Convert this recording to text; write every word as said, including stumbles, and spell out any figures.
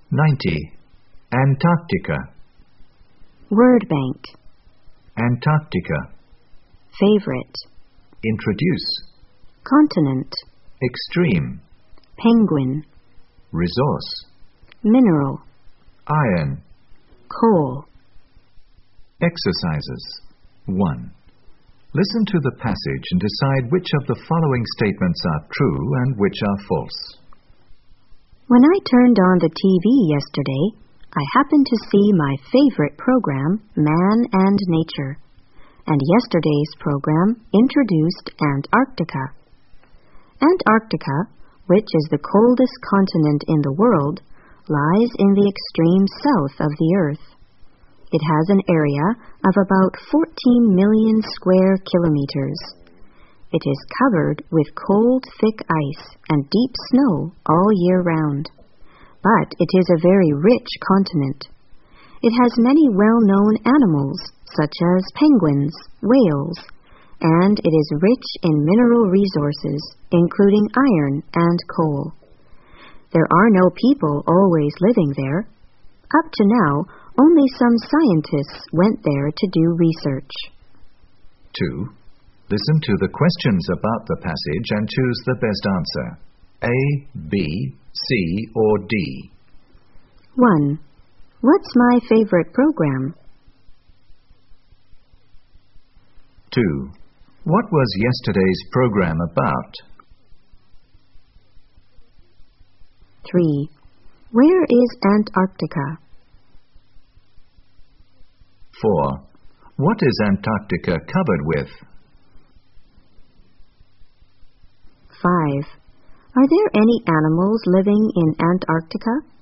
ninety. Antarctica. Word bank. Antarctica. Favorite. Introduce. Continent. Extreme. Penguin. Resource. Mineral. Iron. Coal. Exercises. one. Listen to the passage and decide which of the following statements are true and which are false. When I turned on the T V yesterday, I happened to see my favorite program, Man and Nature, and yesterday's program introduced Antarctica. Antarctica, which is the coldest continent in the world, lies in the extreme south of the Earth. It has an area of about fourteen million square kilometers. It is covered with cold, thick ice and deep snow all year round. But it is a very rich continent. It has many well-known animals, such as penguins, whales, and it is rich in mineral resources, including iron and coal. There are no people always living there. Up to now, only some scientists went there to do research. two. Listen to the questions about the passage and choose the best answer. A, B, C, or D. one. What's my favorite program? two. What was yesterday's program about? three. Where is Antarctica? four. What is Antarctica covered with? five. Are there any animals living in Antarctica?